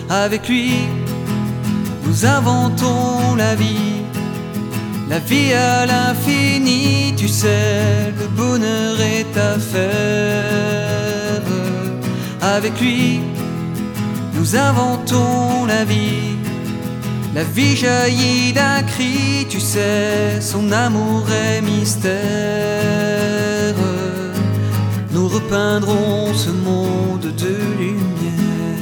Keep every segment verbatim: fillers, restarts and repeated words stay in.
Avec lui, nous inventons la vie, la vie à l'infini. Tu sais, le bonheur est à faire. Avec lui, nous inventons la vie, la vie jaillit d'un cri. Tu sais, son amour est mystère. Nous repeindrons ce monde de lumière.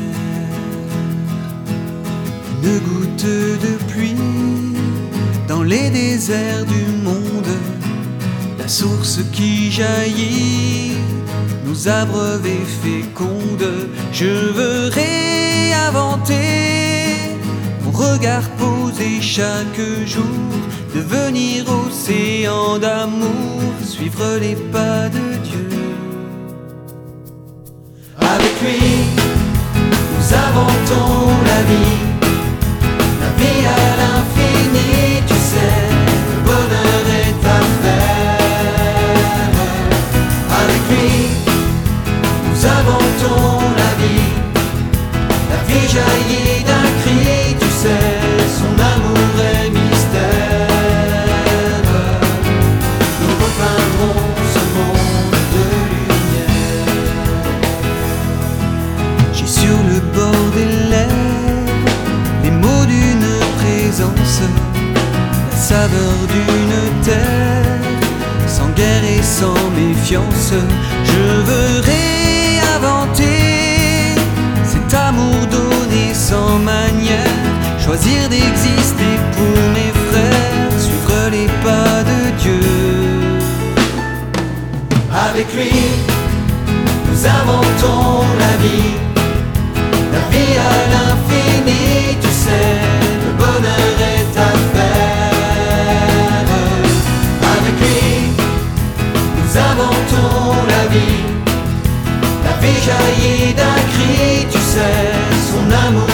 Une goutte de pluie dans les déserts du monde, la source qui jaillit nous abreuve et féconde. Je veux réinventer mon regard posé chaque jour, devenir océan d'amour, suivre les pas de Dieu. Avec lui, nous inventons la vie, la vie à l'infini. Tu sais, le bonheur est à faire. Avec lui, nous inventons la vie, la vie jaillit d'un cri. Tu sais, son amour est mystère. Nous repeindrons ce monde de lumière. J'ai sur le bord des lèvres les mots d'une présence, la saveur d'une terre sans guerre et sans méfiance. Je veux réinventer cet amour donné sans manière, choisir d'exister pour mes frères, suivre les pas de Dieu. Avec lui, nous inventons la vie, la vie à l'infini. Tu sais, le bonheur est à faire. Avec lui, nous inventons la vie, la vie jaillit d'un cri. Tu sais, son amour